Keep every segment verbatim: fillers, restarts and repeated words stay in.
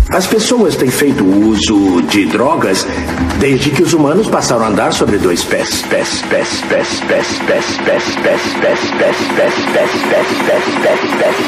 As pessoas têm feito uso de drogas desde que os humanos passaram a andar sobre dois pés. Pés, pés, pés, pés, pés, pés, pés, pés, pés, pés, pés, pés, pés,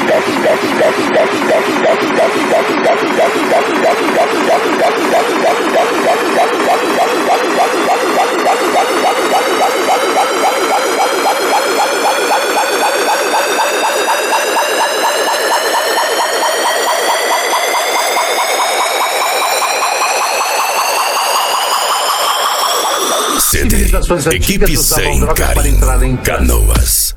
C D, Equipe Sem Carinho, Canoas.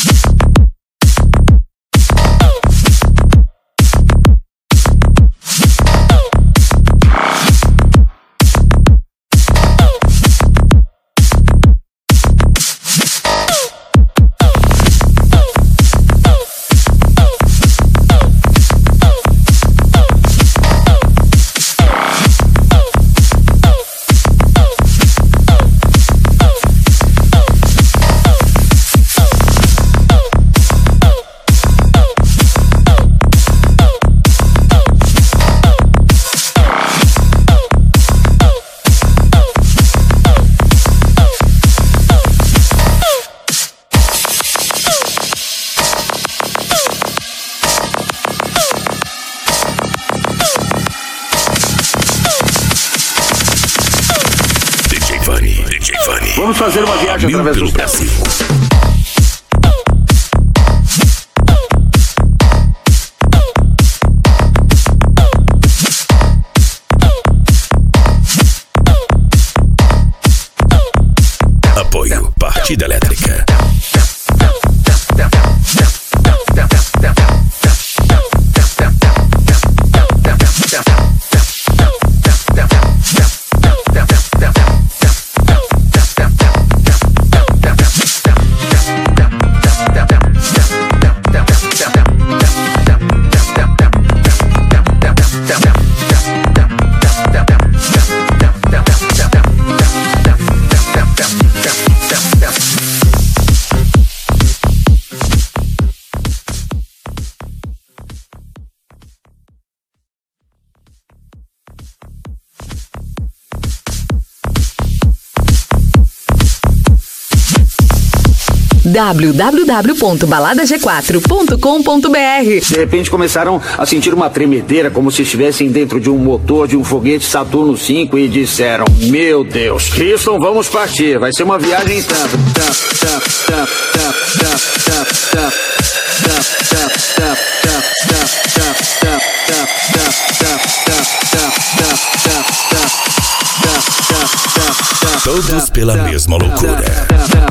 Vamos fazer uma viagem através do Brasil. Apoio Partida Elétrica. w w w ponto balada g quatro ponto com ponto b r. De repente começaram a sentir uma tremedeira, como se estivessem dentro de um motor de um foguete Saturno cinco e disseram: meu Deus, Houston, vamos partir, vai ser uma viagem em tanto. Todos pela mesma loucura.